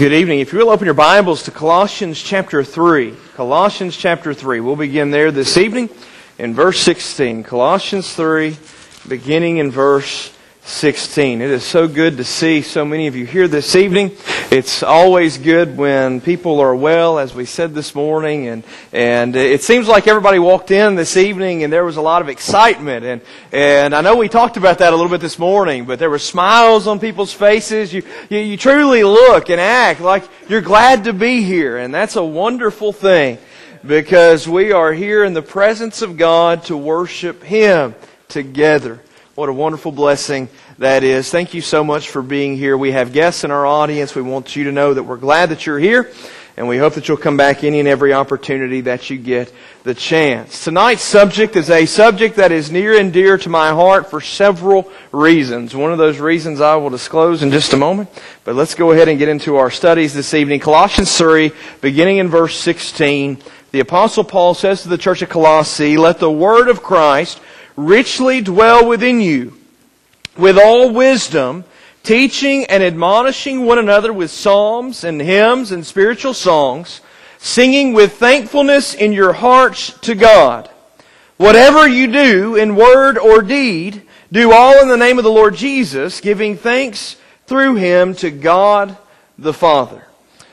Good evening. If you will open your Bibles to Colossians chapter 3. Colossians chapter 3. We'll begin there this evening in verse 16. Colossians 3, beginning in verse 16. It is so good to see so many of you here this evening. It's always good when people are well, as we said this morning, and it seems like everybody walked in this evening and there was a lot of excitement, and I know we talked about that a little bit this morning, but there were smiles on people's faces. You truly look and act like you're glad to be here, and that's a wonderful thing, because we are here in the presence of God to worship Him together. What a wonderful blessing that is. Thank you so much for being here. We have guests in our audience. We want you to know that we're glad that you're here, and we hope that you'll come back any and every opportunity that you get the chance. Tonight's subject is a subject that is near and dear to my heart for several reasons. One of those reasons I will disclose in just a moment, but let's go ahead and get into our studies this evening. Colossians 3, beginning in verse 16, the Apostle Paul says to the church at Colossae, "Let the word of Christ richly dwell within you, with all wisdom, teaching and admonishing one another with psalms and hymns and spiritual songs, singing with thankfulness in your hearts to God. Whatever you do in word or deed, do all in the name of the Lord Jesus, giving thanks through Him to God the Father."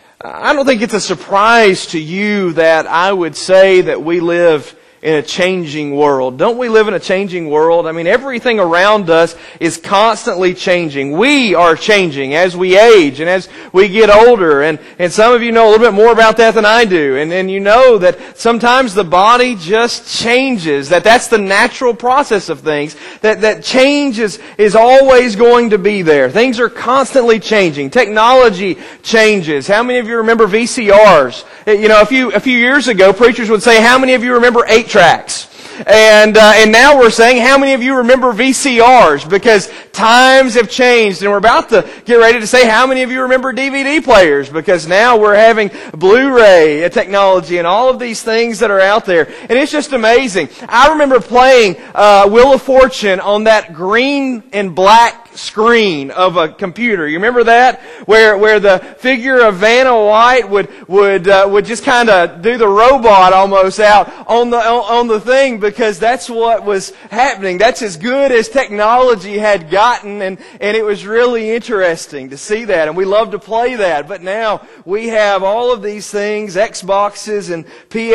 I don't think it's a surprise to you that I would say that we live in a changing world. Don't we live in a changing world? I mean, everything around us is constantly changing. We are changing as we age and as we get older. And some of you know a little bit more about that than I do. And you know that sometimes the body just changes. That's the natural process of things. That change is always going to be there. Things are constantly changing. Technology changes. How many of you remember VCRs? You know, a few years ago, preachers would say, "How many of you remember 8-tracks?" And now we're saying, how many of you remember VCRs? Because times have changed, and we're about to get ready to say, how many of you remember DVD players? Because now we're having Blu-ray technology and all of these things that are out there. And it's just amazing. I remember playing Wheel of Fortune on that green and black screen of a computer. You remember that? Where the figure of Vanna White would just kind of do the robot almost out on the thing, because that's what was happening. That's as good as technology had gotten, and it was really interesting to see that, and we love to play that. But now we have all of these things, Xboxes and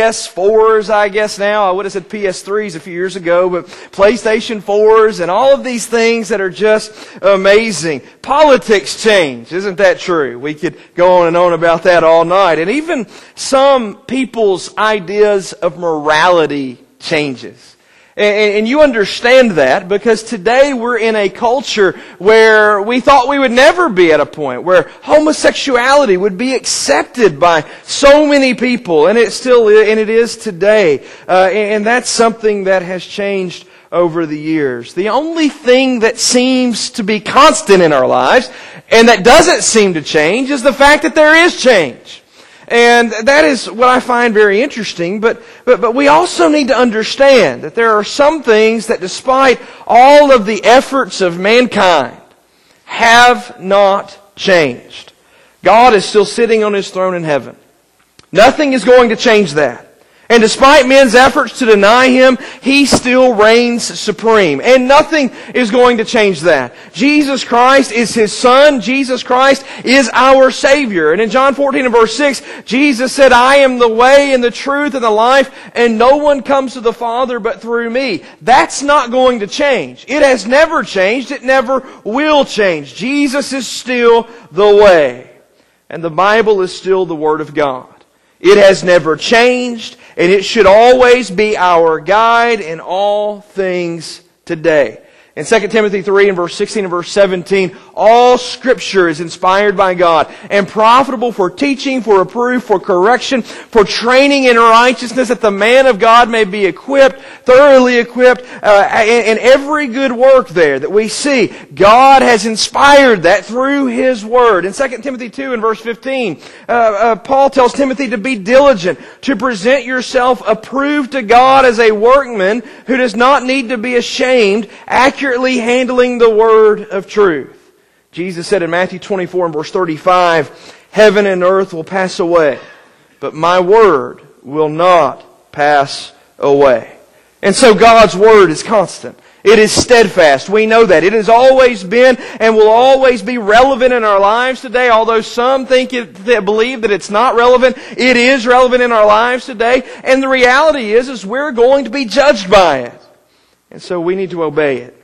PS4s, I guess now. I would have said PS3s a few years ago, but PlayStation 4s and all of these things that are just amazing. Politics change, isn't that true? We could go on and on about that all night. And even some people's ideas of morality changes. And you understand that because today we're in a culture where we thought we would never be at a point where homosexuality would be accepted by so many people, and it is today. And that's something that has changed over the years. The only thing that seems to be constant in our lives, and that doesn't seem to change, is the fact that there is change. And that is what I find very interesting, but we also need to understand that there are some things that, despite all of the efforts of mankind, have not changed. God is still sitting on His throne in heaven. Nothing is going to change that. And despite men's efforts to deny Him, He still reigns supreme. And nothing is going to change that. Jesus Christ is His Son. Jesus Christ is our Savior. And in John 14 and verse 6, Jesus said, "I am the way and the truth and the life, and no one comes to the Father but through me." That's not going to change. It has never changed. It never will change. Jesus is still the way. And the Bible is still the Word of God. It has never changed, and it should always be our guide in all things today. In 2 Timothy 3 and verse 16 and verse 17, all Scripture is inspired by God and profitable for teaching, for reproof, for correction, for training in righteousness, that the man of God may be equipped, thoroughly equipped, in every good work there that we see. God has inspired that through His Word. In 2 Timothy 2 and verse 15, Paul tells Timothy to be diligent, to present yourself approved to God as a workman who does not need to be ashamed, accurately handling the word of truth. Jesus said in Matthew 24 and verse 35, heaven and earth will pass away, but my word will not pass away. And so God's word is constant. It is steadfast. We know that. It has always been and will always be relevant in our lives today. Although some believe that it's not relevant, it is relevant in our lives today. And the reality is we're going to be judged by it. And so we need to obey it.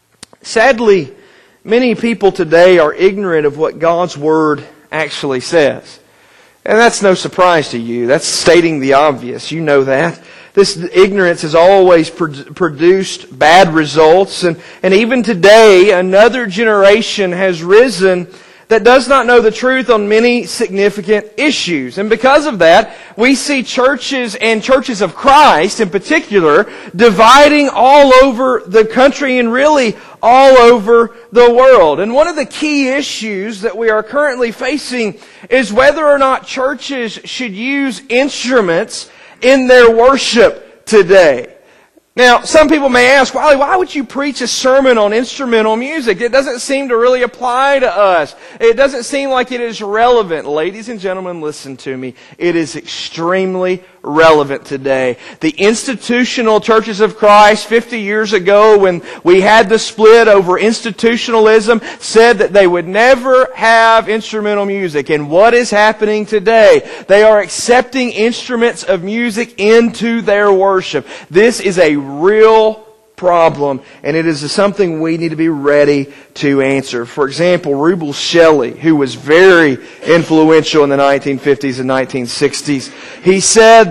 Sadly, many people today are ignorant of what God's word actually says. And that's no surprise to you. That's stating the obvious. You know that. This ignorance has always produced bad results. And even today, another generation has risen that does not know the truth on many significant issues. And because of that, we see churches and churches of Christ in particular dividing all over the country and really all over the world. And one of the key issues that we are currently facing is whether or not churches should use instruments in their worship today. Now, some people may ask, why would you preach a sermon on instrumental music? It doesn't seem to really apply to us. It doesn't seem like it is relevant. Ladies and gentlemen, listen to me. It is extremely relevant today. The institutional churches of Christ 50 years ago, when we had the split over institutionalism, said that they would never have instrumental music. And what is happening today? They are accepting instruments of music into their worship. This is a real problem, and it is something we need to be ready to answer. For example, Rubel Shelley, who was very influential in the 1950s and 1960s, he said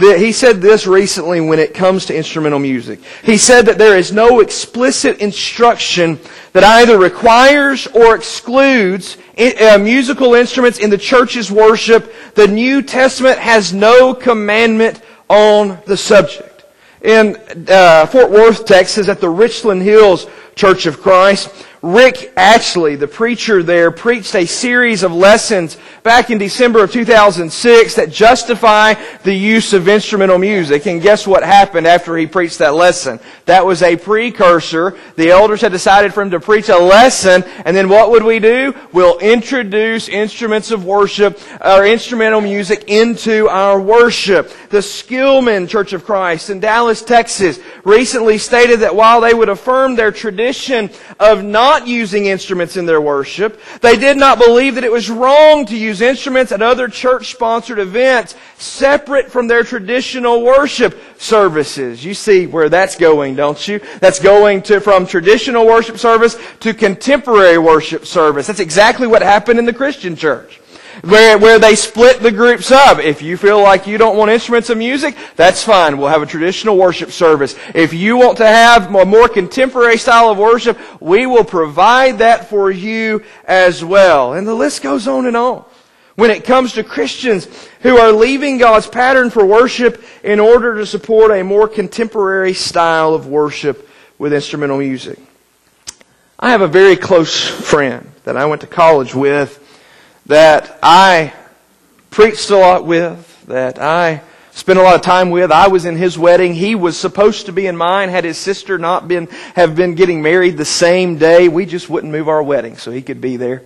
this recently when it comes to instrumental music. He said that there is no explicit instruction that either requires or excludes musical instruments in the church's worship. The New Testament has no commandment on the subject. In Fort Worth, Texas, at the Richland Hills Church of Christ, Rick Ashley, the preacher there, preached a series of lessons back in December of 2006 that justify the use of instrumental music. And guess what happened after he preached that lesson? That was a precursor. The elders had decided for him to preach a lesson, and then what would we do? We'll introduce instruments of worship, or instrumental music, into our worship. The Skillman Church of Christ in Dallas, Texas, recently stated that while they would affirm their tradition of not using instruments in their worship, they did not believe that it was wrong to use instruments at other church-sponsored events separate from their traditional worship services. You see where that's going, don't you? That's going from traditional worship service to contemporary worship service. That's exactly what happened in the Christian church, where they split the groups up. If you feel like you don't want instruments of music, that's fine. We'll have a traditional worship service. If you want to have a more contemporary style of worship, we will provide that for you as well. And the list goes on and on. When it comes to Christians who are leaving God's pattern for worship in order to support a more contemporary style of worship with instrumental music. I have a very close friend that I went to college with, that I preached a lot with, that I spent a lot of time with. I was in his wedding. He was supposed to be in mine. Had his sister not been getting married the same day, we just wouldn't move our wedding so he could be there.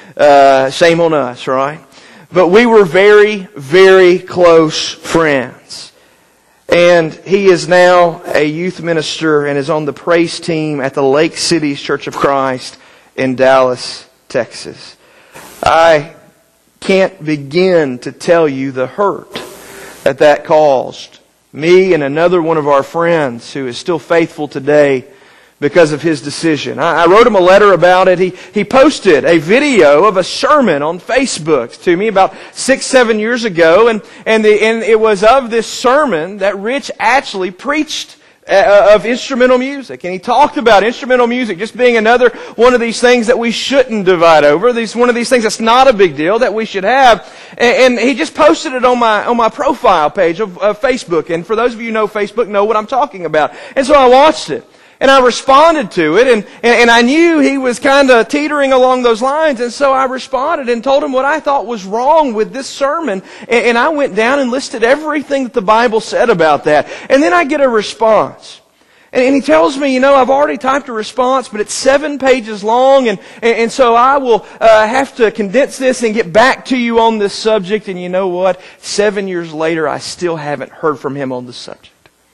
Shame on us, right? But we were very, very close friends. And he is now a youth minister and is on the praise team at the Lake Cities Church of Christ in Dallas, Texas. I can't begin to tell you the hurt that caused me and another one of our friends who is still faithful today because of his decision. I wrote him a letter about it. He posted a video of a sermon on Facebook to me about 6-7 years ago, and it was of this sermon that Rich actually preached of instrumental music. And he talked about instrumental music just being another one of these things that we shouldn't divide over. One of these things that's not a big deal that we should have. And he just posted it on my profile page of Facebook. And for those of you who know Facebook, know what I'm talking about. And so I watched it. And I responded to it, and I knew he was kind of teetering along those lines, and so I responded and told him what I thought was wrong with this sermon, and I went down and listed everything that the Bible said about that. And then I get a response. And he tells me, I've already typed a response, but it's 7 pages long, and so I will have to condense this and get back to you on this subject. And you know what? 7 years later, I still haven't heard from him on the subject.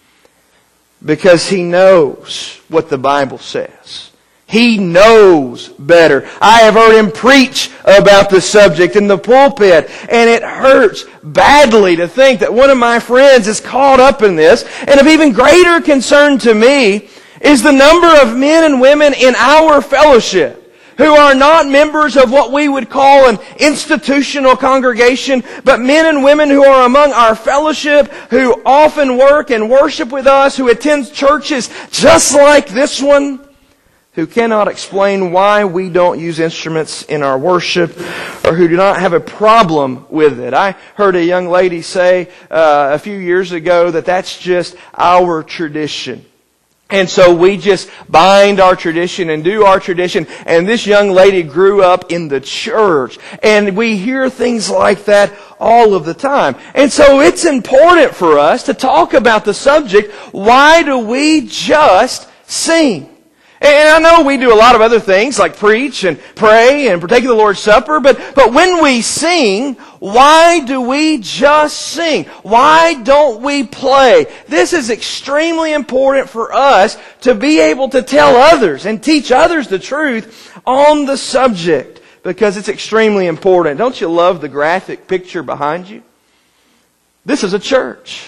Because he knows what the Bible says. He knows better. I have heard him preach about the subject in the pulpit, and it hurts badly to think that one of my friends is caught up in this. And of even greater concern to me is the number of men and women in our fellowship who are not members of what we would call an institutional congregation, but men and women who are among our fellowship, who often work and worship with us, who attend churches just like this one, who cannot explain why we don't use instruments in our worship, or who do not have a problem with it. I heard a young lady say a few years ago that that's just our tradition. And so we just bind our tradition and do our tradition. And this young lady grew up in the church. And we hear things like that all of the time. And so it's important for us to talk about the subject, why do we just sing? And I know we do a lot of other things like preach and pray and partake of the Lord's Supper, but when we sing, why do we just sing? Why don't we play? This is extremely important for us to be able to tell others and teach others the truth on the subject, because it's extremely important. Don't you love the graphic picture behind you? This is a church.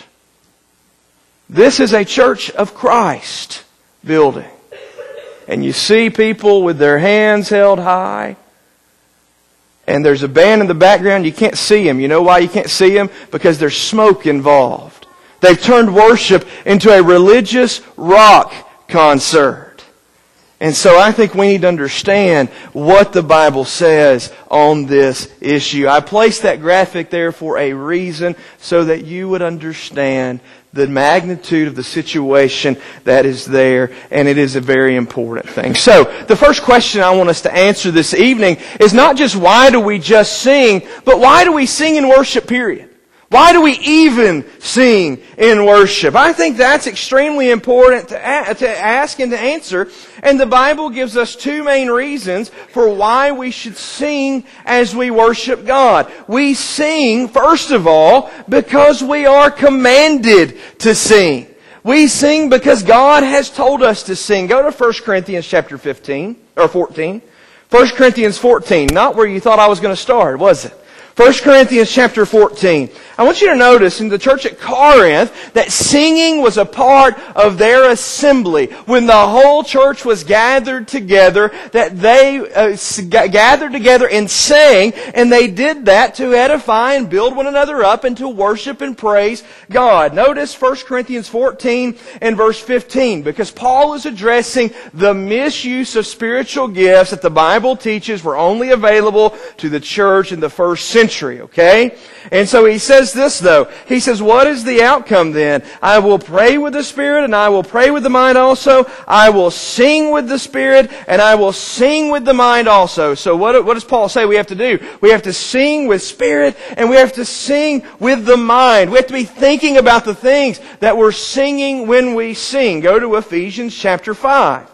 This is a church of Christ building. And you see people with their hands held high. And there's a band in the background. You can't see them. You know why you can't see them? Because there's smoke involved. They've turned worship into a religious rock concert. And so I think we need to understand what the Bible says on this issue. I placed that graphic there for a reason, so that you would understand the magnitude of the situation that is there, and it is a very important thing. So, the first question I want us to answer this evening is not just why do we just sing, but why do we sing in worship, period? Why do we even sing in worship? I think that's extremely important to ask and to answer. And the Bible gives us 2 main reasons for why we should sing as we worship God. We sing, first of all, because we are commanded to sing. We sing because God has told us to sing. Go to 1 Corinthians chapter 15, or 14. 1 Corinthians 14, not where you thought I was going to start, was it? 1 Corinthians chapter 14. I want you to notice in the church at Corinth that singing was a part of their assembly. When the whole church was gathered together, that they gathered together and sang, and they did that to edify and build one another up and to worship and praise God. Notice 1 Corinthians 14 and verse 15, because Paul is addressing the misuse of spiritual gifts that the Bible teaches were only available to the church in the first century, okay? And so he says this though. He says, what is the outcome then? I will pray with the Spirit and I will pray with the mind also. I will sing with the Spirit and I will sing with the mind also. So what does Paul say we have to do? We have to sing with Spirit and we have to sing with the mind. We have to be thinking about the things that we're singing when we sing. Go to Ephesians chapter 5.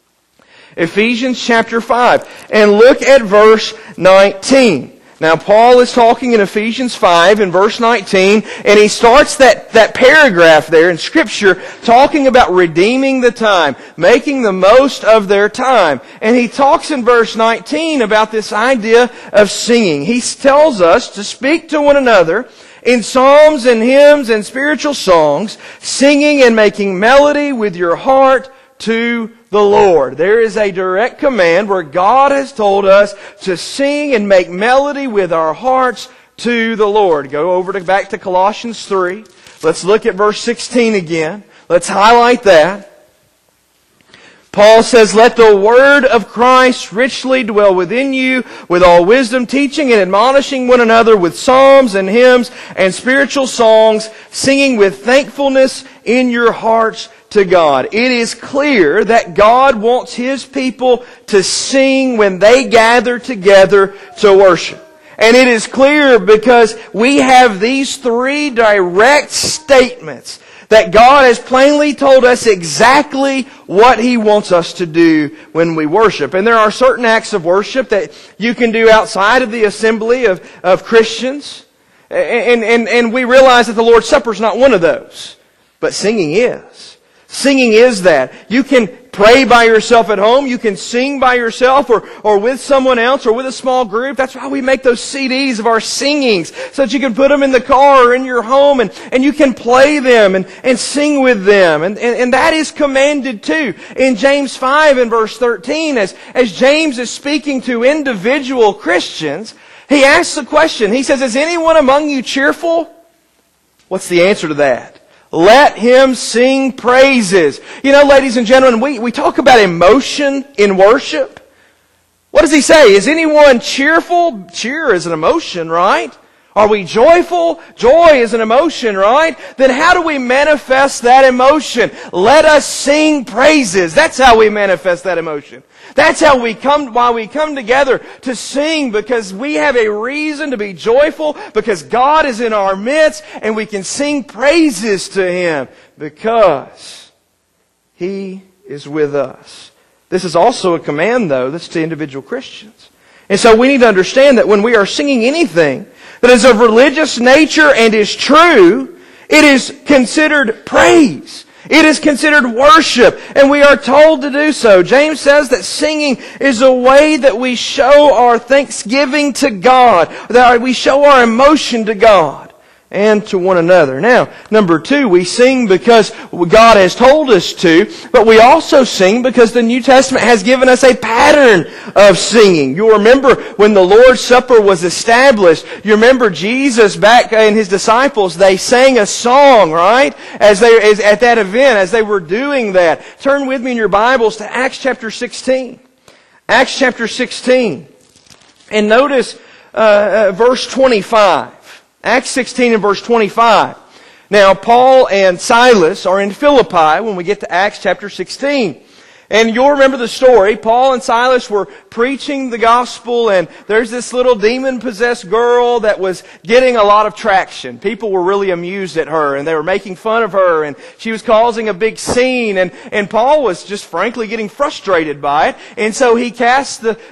Ephesians chapter 5. And look at verse 19. Now, Paul is talking in Ephesians 5 in verse 19, and he starts that paragraph there in Scripture talking about redeeming the time, making the most of their time. And he talks in verse 19 about this idea of singing. He tells us to speak to one another in psalms and hymns and spiritual songs, singing and making melody with your heart to the Lord. There is a direct command where God has told us to sing and make melody with our hearts to the Lord. Go back to Colossians 3. Let's look at verse 16 again. Let's highlight that. Paul says, let the word of Christ richly dwell within you with all wisdom, teaching and admonishing one another with psalms and hymns and spiritual songs, singing with thankfulness in your hearts to God. It is clear that God wants His people to sing when they gather together to worship. And it is clear because we have these three direct statements that God has plainly told us exactly what He wants us to do when we worship. And there are certain acts of worship that you can do outside of the assembly of Christians. And we realize that the Lord's Supper is not one of those. But singing is. Singing is that. You can pray by yourself at home. You can sing by yourself or with someone else or with a small group. That's why we make those CDs of our singings, so that you can put them in the car or in your home and you can play them and sing with them. And that is commanded too. In James 5 and verse 13, as James is speaking to individual Christians, he asks the question. He says, "Is anyone among you cheerful?" What's the answer to that? Let him sing praises. You know, ladies and gentlemen, we talk about emotion in worship. What does he say? Is anyone cheerful? Cheer is an emotion, right? Are we joyful? Joy is an emotion, right? Then how do we manifest that emotion? Let us sing praises. That's how we manifest that emotion. That's how why we come together to sing, because we have a reason to be joyful, because God is in our midst and we can sing praises to Him because He is with us. This is also a command, though, that's to individual Christians. And so we need to understand that when we are singing anything that is of religious nature and is true, it is considered praise. It is considered worship, and we are told to do so. James says that singing is a way that we show our thanksgiving to God, that we show our emotion to God and to one another. Now, number two, we sing because God has told us to, but we also sing because the New Testament has given us a pattern of singing. You'll remember when the Lord's Supper was established, you remember Jesus back and His disciples, they sang a song, right? As at that event, as they were doing that. Turn with me in your Bibles to Acts chapter 16. Acts chapter 16. And notice verse 25. Acts 16 and verse 25. Now, Paul and Silas are in Philippi when we get to Acts chapter 16. And you'll remember the story. Paul and Silas were preaching the gospel, and there's this little demon-possessed girl that was getting a lot of traction. People were really amused at her, and they were making fun of her, and she was causing a big scene, and Paul was just frankly getting frustrated by it. And so he cast the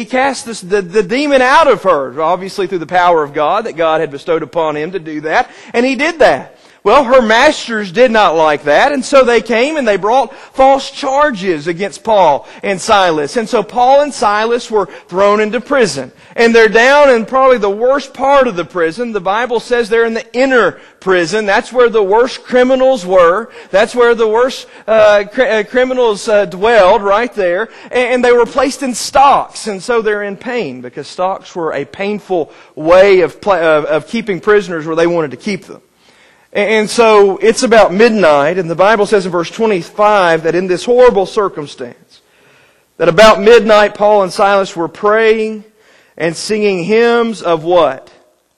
demon out of her, obviously through the power of God that God had bestowed upon him to do that. And he did that. Well, her masters did not like that, and so they came and they brought false charges against Paul and Silas. And so Paul and Silas were thrown into prison. And they're down in probably the worst part of the prison. The Bible says they're in the inner prison. That's where the worst criminals were. That's where the worst criminals dwelled, right there. And they were placed in stocks, and so they're in pain, because stocks were a painful way of keeping prisoners where they wanted to keep them. And so it's about midnight, and the Bible says in verse 25 that in this horrible circumstance, that about midnight Paul and Silas were praying and singing hymns of what?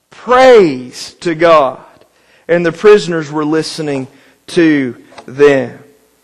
Praise to God. And the prisoners were listening to them.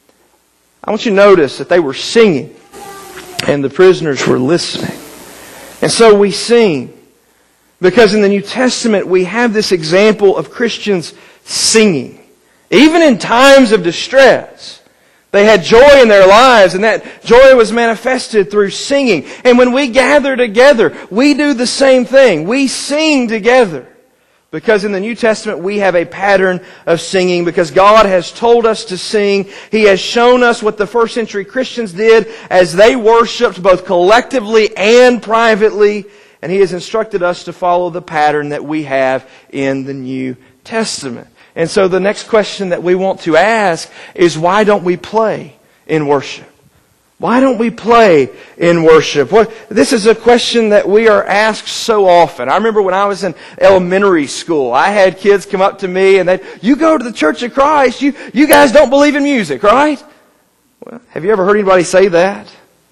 I want you to notice that they were singing and the prisoners were listening. And so we sing because in the New Testament we have this example of Christians singing. Even in times of distress, they had joy in their lives, and that joy was manifested through singing. And when we gather together, we do the same thing. We sing together. Because in the New Testament we have a pattern of singing, because God has told us to sing. He has shown us what the first century Christians did as they worshiped both collectively and privately. And He has instructed us to follow the pattern that we have in the New Testament. And so the next question that we want to ask is, why don't we play in worship? Why don't we play in worship? This is a question that we are asked so often. I remember when I was in elementary school, I had kids come up to me and you go to the Church of Christ, you guys don't believe in music, right? Well, have you ever heard anybody say that?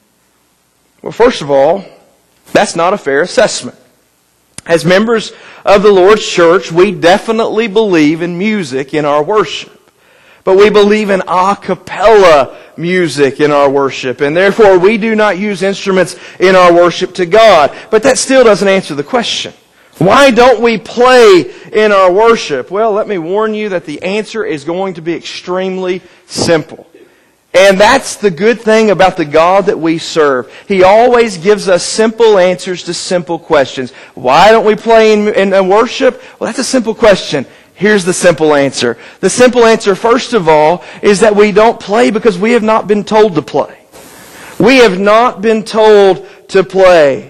Well, first of all, that's not a fair assessment. As members of the Lord's church, we definitely believe in music in our worship. But we believe in a cappella music in our worship. And therefore, we do not use instruments in our worship to God. But that still doesn't answer the question. Why don't we play in our worship? Well, let me warn you that the answer is going to be extremely simple. And that's the good thing about the God that we serve. He always gives us simple answers to simple questions. Why don't we play in worship? Well, that's a simple question. Here's the simple answer. The simple answer, first of all, is that we don't play because we have not been told to play. We have not been told to play.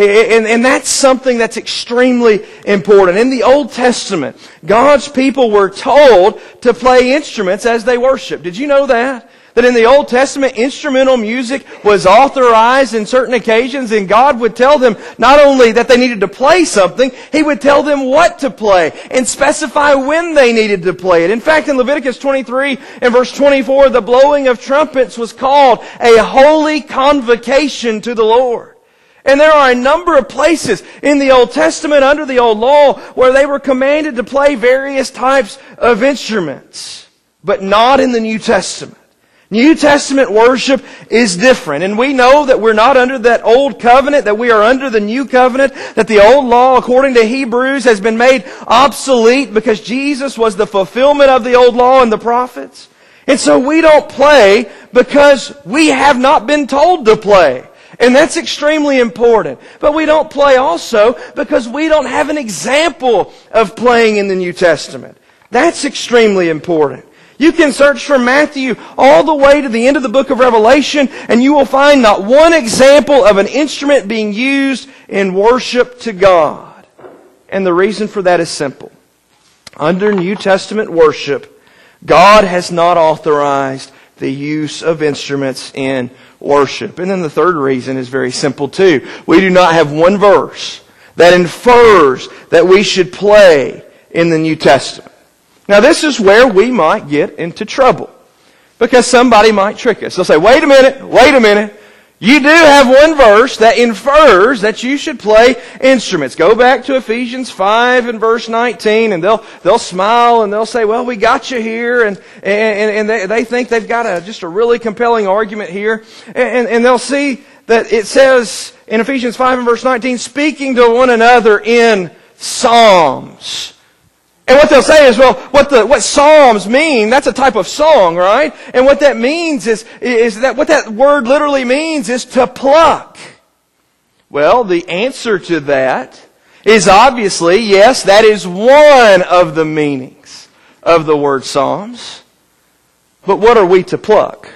And that's something that's extremely important. In the Old Testament, God's people were told to play instruments as they worship. Did you know that? That in the Old Testament, instrumental music was authorized in certain occasions, and God would tell them not only that they needed to play something, He would tell them what to play and specify when they needed to play it. In fact, in Leviticus 23 and verse 24, the blowing of trumpets was called a holy convocation to the Lord. And there are a number of places in the Old Testament under the Old Law where they were commanded to play various types of instruments, but not in the New Testament. New Testament worship is different. And we know that we're not under that old covenant, that we are under the new covenant, that the old law, according to Hebrews, has been made obsolete because Jesus was the fulfillment of the old law and the prophets. And so we don't play because we have not been told to play. And that's extremely important. But we don't play also because we don't have an example of playing in the New Testament. That's extremely important. You can search from Matthew all the way to the end of the book of Revelation, and you will find not one example of an instrument being used in worship to God. And the reason for that is simple. Under New Testament worship, God has not authorized the use of instruments in worship. And then the third reason is very simple too. We do not have one verse that infers that we should play in the New Testament. Now this is where we might get into trouble. Because somebody might trick us. They'll say, wait a minute. You do have one verse that infers that you should play instruments. Go back to Ephesians 5 and verse 19 and they'll smile and they'll say, well, we got you here. And they think they've got just a really compelling argument here. And they'll see that it says in Ephesians 5 and verse 19, speaking to one another in psalms. And what they'll say is, well, what psalms mean, that's a type of song, right? And what that means is that what that word literally means is to pluck. Well, the answer to that is obviously, yes, that is one of the meanings of the word psalms. But what are we to pluck?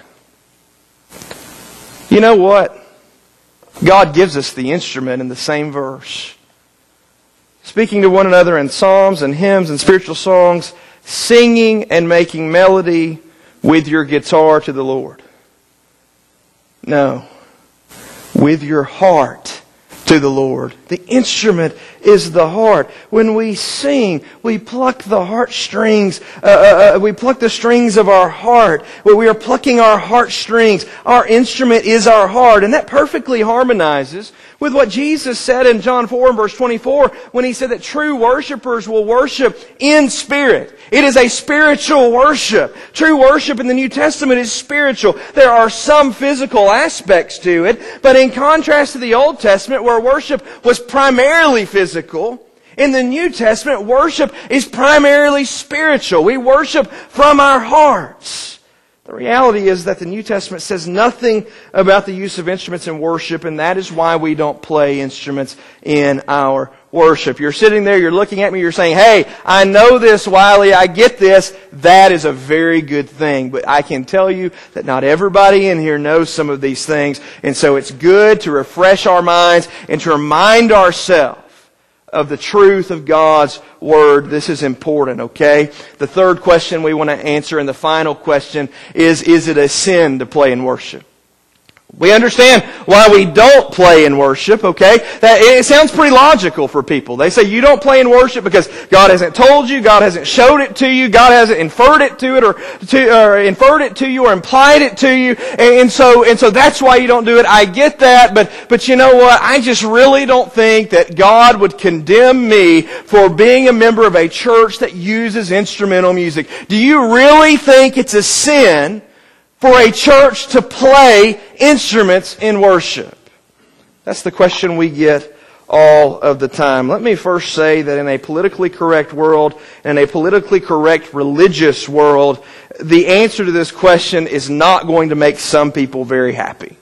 You know what? God gives us the instrument in the same verse. Speaking to one another in psalms and hymns and spiritual songs, singing and making melody with your guitar to the Lord. No, with your heart to the Lord. The instrument is the heart. When we sing, we pluck the heartstrings. We pluck the strings of our heart. When we are plucking our heartstrings, our instrument is our heart. And that perfectly harmonizes with what Jesus said in John 4 and verse 24 when He said that true worshipers will worship in spirit. It is a spiritual worship. True worship in the New Testament is spiritual. There are some physical aspects to it, but in contrast to the Old Testament where worship was primarily physical, in the New Testament worship is primarily spiritual. We worship from our hearts. The reality is that the New Testament says nothing about the use of instruments in worship, and that is why we don't play instruments in our worship. You're sitting there, you're looking at me, you're saying, hey, I know this, Wiley, I get this. That is a very good thing. But I can tell you that not everybody in here knows some of these things, and so it's good to refresh our minds and to remind ourselves of the truth of God's Word. This is important, okay? The third question we want to answer and the final question is it a sin to play in worship? We understand why we don't play in worship, okay? That it sounds pretty logical for people. They say you don't play in worship because God hasn't told you, God hasn't showed it to you, God hasn't inferred it to it or inferred it to you or implied it to you, and so that's why you don't do it. I get that, but you know what? I just really don't think that God would condemn me for being a member of a church that uses instrumental music. Do you really think it's a sin for a church to play instruments in worship? That's the question we get all of the time. Let me first say that in a politically correct world, in a politically correct religious world, the answer to this question is not going to make some people very happy.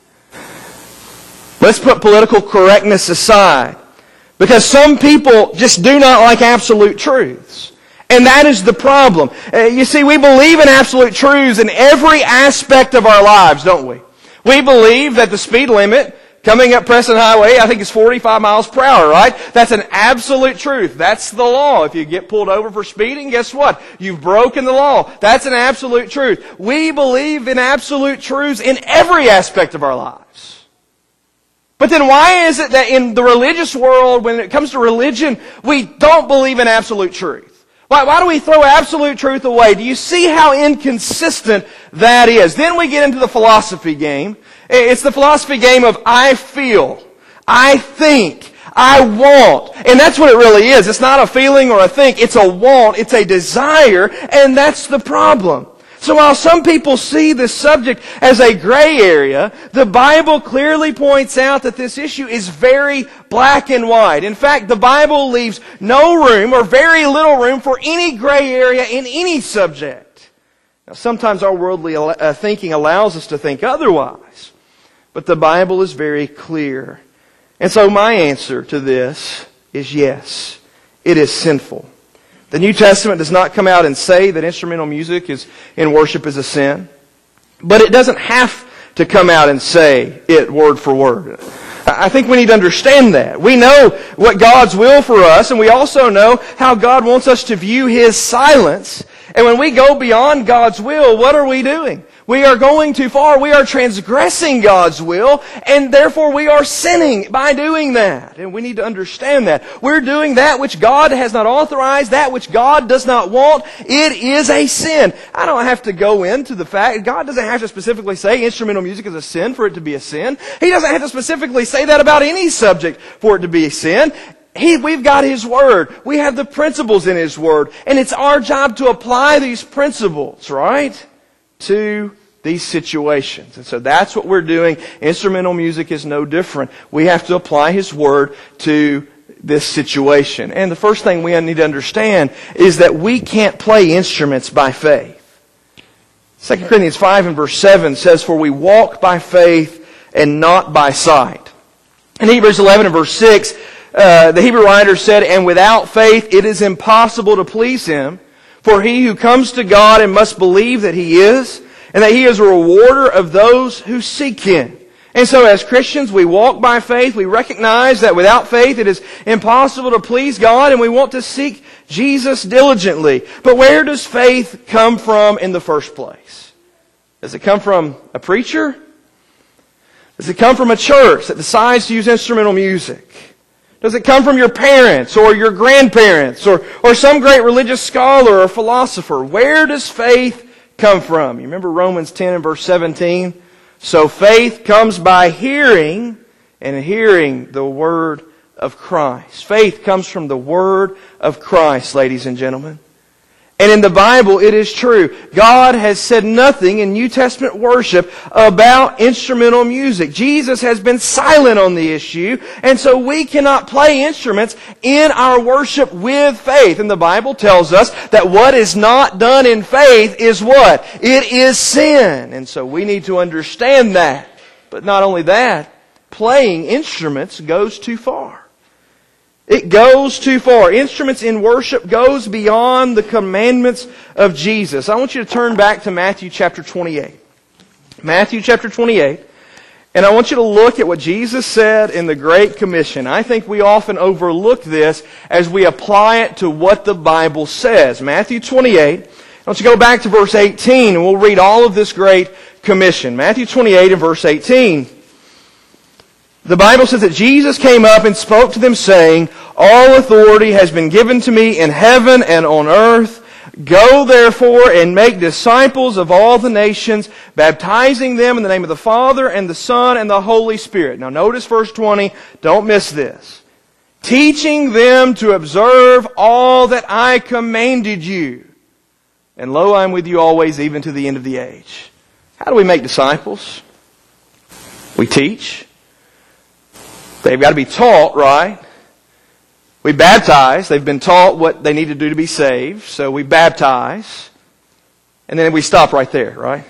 Let's put political correctness aside, because some people just do not like absolute truths. And that is the problem. You see, we believe in absolute truths in every aspect of our lives, don't we? We believe that the speed limit coming up Preston Highway, I think it's 45 miles per hour, right? That's an absolute truth. That's the law. If you get pulled over for speeding, guess what? You've broken the law. That's an absolute truth. We believe in absolute truths in every aspect of our lives. But then why is it that in the religious world, when it comes to religion, we don't believe in absolute truth? Why do we throw absolute truth away? Do you see how inconsistent that is? Then we get into the philosophy game. It's the philosophy game of I feel, I think, I want. And that's what it really is. It's not a feeling or a think. It's a want. It's a desire. And that's the problem. So while some people see this subject as a gray area, the Bible clearly points out that this issue is very black and white. In fact, the Bible leaves no room or very little room for any gray area in any subject. Now, sometimes our worldly thinking allows us to think otherwise, but the Bible is very clear. And so my answer to this is yes, it is sinful. The New Testament does not come out and say that instrumental music in worship is a sin. But it doesn't have to come out and say it word for word. I think we need to understand that. We know what God's will for us, and we also know how God wants us to view His silence. And when we go beyond God's will, what are we doing? We are going too far. We are transgressing God's will, and therefore we are sinning by doing that. And we need to understand that. We're doing that which God has not authorized, that which God does not want. It is a sin. I don't have to go into the fact, God doesn't have to specifically say instrumental music is a sin for it to be a sin. He doesn't have to specifically say that about any subject for it to be a sin. We've got His Word. We have the principles in His Word. And it's our job to apply these principles, right, to these situations. And so that's what we're doing. Instrumental music is no different. We have to apply His Word to this situation. And the first thing we need to understand is that we can't play instruments by faith. 2 Corinthians 5 and verse 7 says, "For we walk by faith and not by sight." In Hebrews 11 and verse 6, the Hebrew writer said, "And without faith it is impossible to please Him. For he who comes to God and must believe that He is, and that He is a rewarder of those who seek Him." And so as Christians, we walk by faith. We recognize that without faith it is impossible to please God, and we want to seek Jesus diligently. But where does faith come from in the first place? Does it come from a preacher? Does it come from a church that decides to use instrumental music? Does it come from your parents or your grandparents or some great religious scholar or philosopher? Where does faith come from? You remember Romans 10 and verse 17? So faith comes by hearing, and hearing the Word of Christ. Faith comes from the Word of Christ, ladies and gentlemen. And in the Bible, it is true. God has said nothing in New Testament worship about instrumental music. Jesus has been silent on the issue, and so we cannot play instruments in our worship with faith. And the Bible tells us that what is not done in faith is what? It is sin. And so we need to understand that. But not only that, playing instruments goes too far. It goes too far. Instruments in worship goes beyond the commandments of Jesus. I want you to turn back to Matthew chapter 28. Matthew chapter 28. And I want you to look at what Jesus said in the Great Commission. I think we often overlook this as we apply it to what the Bible says. Matthew 28. I want you to go back to verse 18 and we'll read all of this Great Commission. Matthew 28 and verse 18. The Bible says that Jesus came up and spoke to them saying, "All authority has been given to me in heaven and on earth. Go therefore and make disciples of all the nations, baptizing them in the name of the Father and the Son and the Holy Spirit." Now notice verse 20. Don't miss this. "Teaching them to observe all that I commanded you. And lo, I am with you always, even to the end of the age." How do we make disciples? We teach. They've got to be taught, right? We baptize. They've been taught what they need to do to be saved. So we baptize. And then we stop right there, right?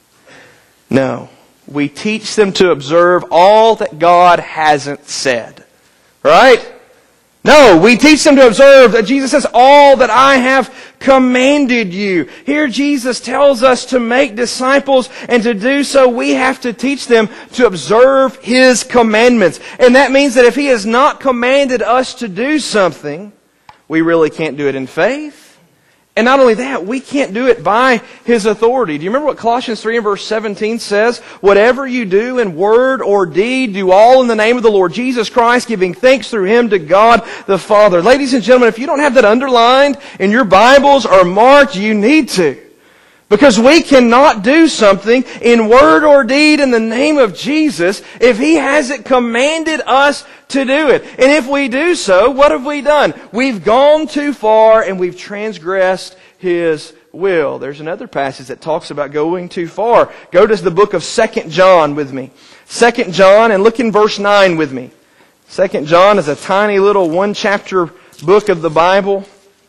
No. We teach them to observe all that God hasn't said. Right? No, we teach them to observe that Jesus says, all that I have commanded you. Here Jesus tells us to make disciples, and to do so we have to teach them to observe His commandments. And that means that if He has not commanded us to do something, we really can't do it in faith. And not only that, we can't do it by His authority. Do you remember what Colossians 3 and verse 17 says? Whatever you do in word or deed, do all in the name of the Lord Jesus Christ, giving thanks through Him to God the Father. Ladies and gentlemen, if you don't have that underlined in your Bibles or marked, you need to. Because we cannot do something in word or deed in the name of Jesus if He hasn't commanded us to do it. And if we do so, what have we done? We've gone too far and we've transgressed His will. There's another passage that talks about going too far. Go to the book of 2 John with me. 2 John, and look in verse 9 with me. 2 John is a tiny little one-chapter book of the Bible.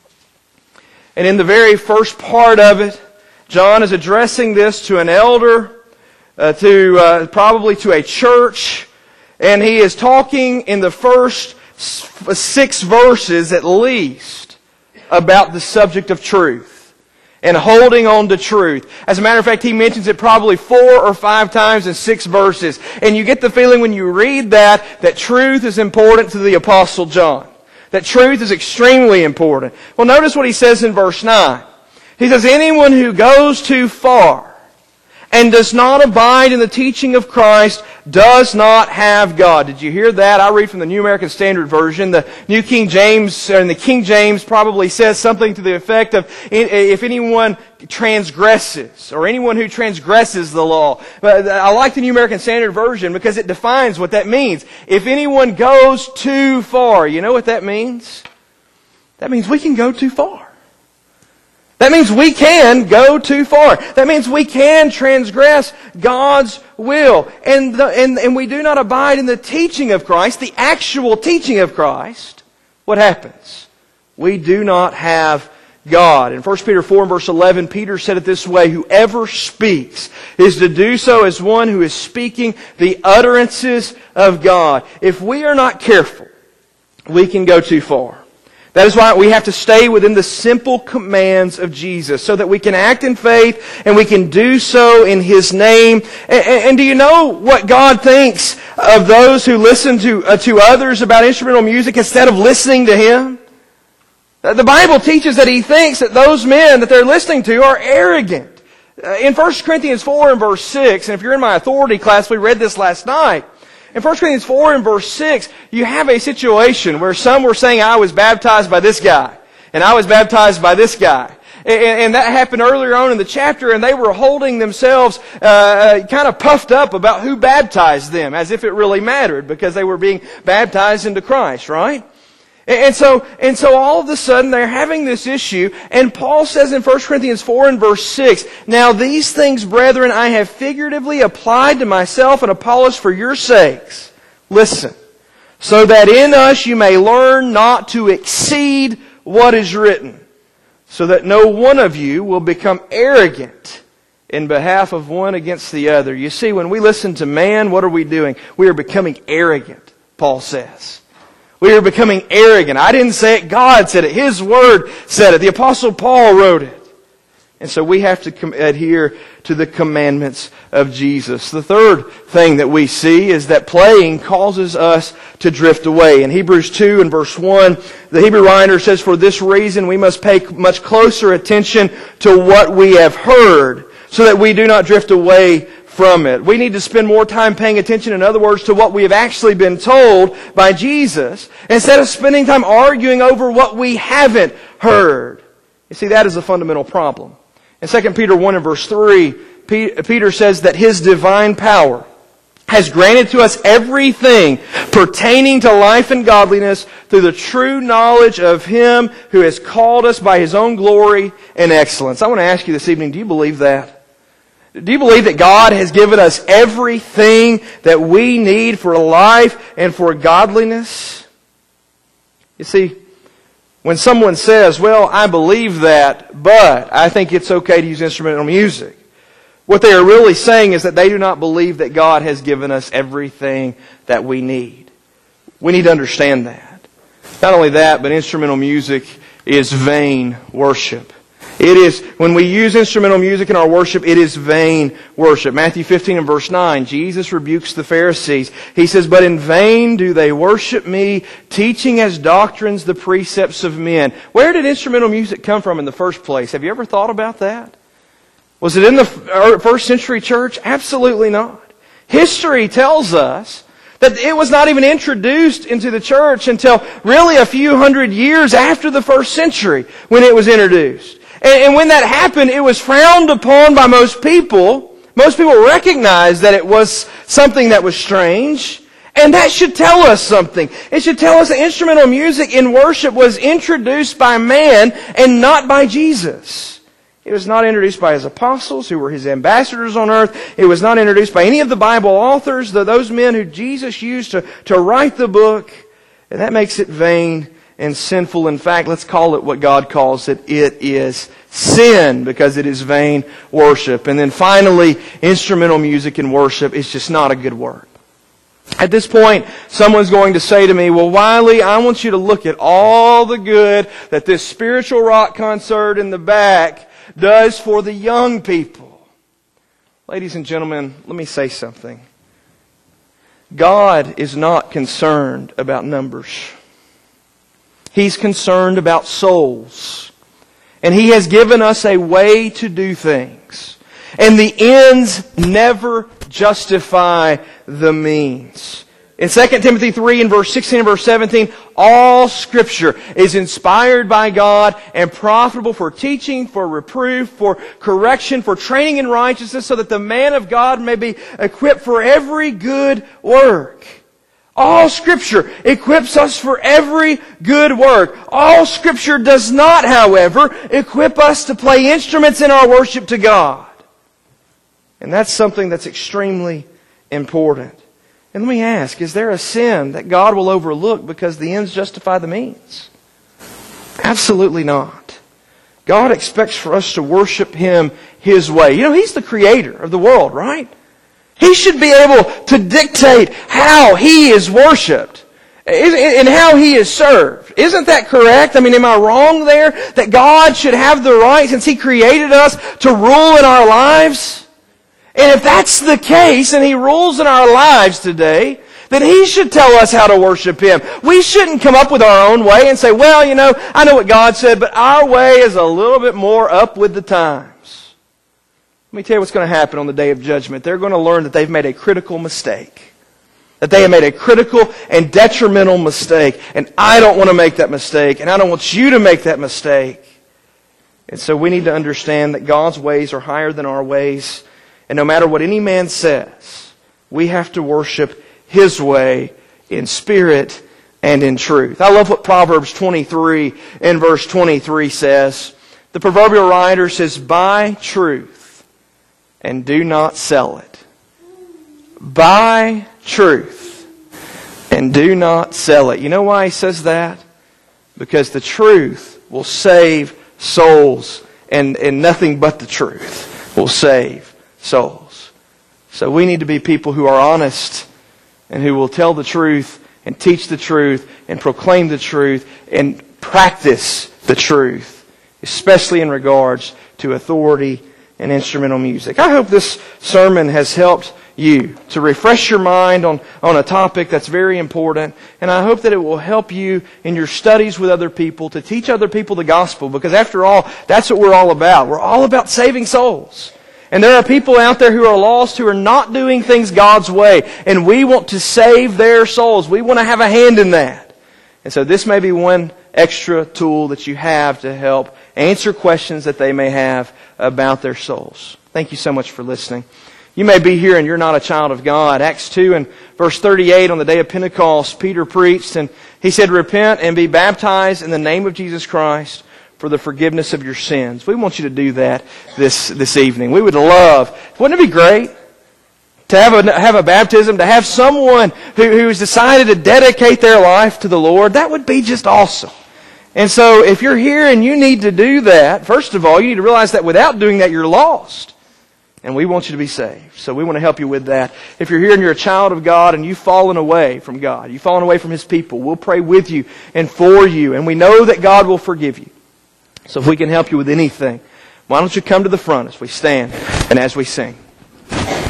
And in the very first part of it, John is addressing this to an elder, probably to a church, and he is talking in the first 6 verses at least about the subject of truth and holding on to truth. As a matter of fact, he mentions it probably 4 or 5 times in 6 verses. And you get the feeling when you read that truth is important to the Apostle John. That truth is extremely important. Well, notice what he says in verse 9. He says, anyone who goes too far and does not abide in the teaching of Christ does not have God. Did you hear that? I read from the New American Standard Version. The New King James, and the King James probably says something to the effect of, if anyone transgresses, or anyone who transgresses the law. But I like the New American Standard Version because it defines what that means. If anyone goes too far, you know what that means? That means we can go too far. That means we can go too far. That means we can transgress God's will. And we do not abide in the teaching of Christ, the actual teaching of Christ. What happens? We do not have God. In 1 Peter 4 and verse 11, Peter said it this way, whoever speaks is to do so as one who is speaking the utterances of God. If we are not careful, we can go too far. That is why we have to stay within the simple commands of Jesus so that we can act in faith and we can do so in His name. And do you know what God thinks of those who listen to others about instrumental music instead of listening to Him? The Bible teaches that He thinks that those men that they're listening to are arrogant. In 1 Corinthians 4 and verse 6, and if you're in my authority class, we read this last night. In 1 Corinthians 4 and verse 6, you have a situation where some were saying, I was baptized by this guy, and I was baptized by this guy. And that happened earlier on in the chapter, and they were holding themselves kind of puffed up about who baptized them, as if it really mattered, because they were being baptized into Christ, right? And so all of a sudden they're having this issue, and Paul says in 1 Corinthians 4 and verse 6, now these things, brethren, I have figuratively applied to myself and Apollos for your sakes. Listen, so that in us you may learn not to exceed what is written, so that no one of you will become arrogant in behalf of one against the other. You see, when we listen to man, what are we doing? We are becoming arrogant, Paul says. We are becoming arrogant. I didn't say it. God said it. His Word said it. The Apostle Paul wrote it. And so we have to adhere to the commandments of Jesus. The third thing that we see is that playing causes us to drift away. In Hebrews 2 and verse 1, the Hebrew writer says, for this reason we must pay much closer attention to what we have heard, so that we do not drift away from it. We need to spend more time paying attention, in other words, to what we have actually been told by Jesus, instead of spending time arguing over what we haven't heard. You see, that is a fundamental problem. In 2 Peter 1 and verse 3, Peter says that His divine power has granted to us everything pertaining to life and godliness through the true knowledge of Him who has called us by His own glory and excellence. I want to ask you this evening, do you believe that? Do you believe that God has given us everything that we need for life and for godliness? You see, when someone says, well, I believe that, but I think it's okay to use instrumental music, what they are really saying is that they do not believe that God has given us everything that we need. We need to understand that. Not only that, but instrumental music is vain worship. It is, when we use instrumental music in our worship, it is vain worship. Matthew 15 and verse 9, Jesus rebukes the Pharisees. He says, but in vain do they worship me, teaching as doctrines the precepts of men. Where did instrumental music come from in the first place? Have you ever thought about that? Was it in the first century church? Absolutely not. History tells us that it was not even introduced into the church until really a few hundred years after the first century when it was introduced. And when that happened, it was frowned upon by most people. Most people recognized that it was something that was strange. And that should tell us something. It should tell us that instrumental music in worship was introduced by man and not by Jesus. It was not introduced by His apostles, who were His ambassadors on earth. It was not introduced by any of the Bible authors, those men who Jesus used to write the book. And that makes it vain and sinful. In fact, let's call it what God calls it. It is sin, because it is vain worship. And then finally, instrumental music in worship is just not a good work. At this point, someone's going to say to me, well, Wiley, I want you to look at all the good that this spiritual rock concert in the back does for the young people. Ladies and gentlemen, let me say something. God is not concerned about numbers. He's concerned about souls. And He has given us a way to do things. And the ends never justify the means. In 2 Timothy 3 and verse 16 and verse 17, all Scripture is inspired by God and profitable for teaching, for reproof, for correction, for training in righteousness, so that the man of God may be equipped for every good work. All Scripture equips us for every good work. All Scripture does not, however, equip us to play instruments in our worship to God. And that's something that's extremely important. And let me ask, is there a sin that God will overlook because the ends justify the means? Absolutely not. God expects for us to worship Him His way. You know, He's the creator of the world, right? He should be able to dictate how He is worshipped and how He is served. Isn't that correct? I mean, am I wrong there? That God should have the right, since He created us, to rule in our lives? And if that's the case, and He rules in our lives today, then He should tell us how to worship Him. We shouldn't come up with our own way and say, well, you know, I know what God said, but our way is a little bit more up with the times. Let me tell you what's going to happen on the day of judgment. They're going to learn that they've made a critical mistake. That they have made a critical and detrimental mistake. And I don't want to make that mistake. And I don't want you to make that mistake. And so we need to understand that God's ways are higher than our ways. And no matter what any man says, we have to worship His way in spirit and in truth. I love what Proverbs 23 and verse 23 says. The proverbial writer says, buy truth and do not sell it. Buy truth and do not sell it. You know why he says that? Because the truth will save souls, and nothing but the truth will save souls. So we need to be people who are honest and who will tell the truth and teach the truth and proclaim the truth and practice the truth, especially in regards to authority and instrumental music. I hope this sermon has helped you to refresh your mind on a topic that's very important. And I hope that it will help you in your studies with other people, to teach other people the gospel. Because after all, that's what we're all about. We're all about saving souls. And there are people out there who are lost, who are not doing things God's way. And we want to save their souls. We want to have a hand in that. And so this may be one extra tool that you have to help answer questions that they may have about their souls. Thank you so much for listening. You may be here and you're not a child of God. Acts 2 and verse 38, on the day of Pentecost, Peter preached and he said, repent and be baptized in the name of Jesus Christ for the forgiveness of your sins. We want you to do that this evening. We would love, wouldn't it be great to have a baptism, to have someone who has decided to dedicate their life to the Lord, that would be just awesome. And so if you're here and you need to do that, first of all, you need to realize that without doing that, you're lost. And we want you to be saved. So we want to help you with that. If you're here and you're a child of God and you've fallen away from God, you've fallen away from His people, we'll pray with you and for you. And we know that God will forgive you. So if we can help you with anything, why don't you come to the front as we stand and as we sing.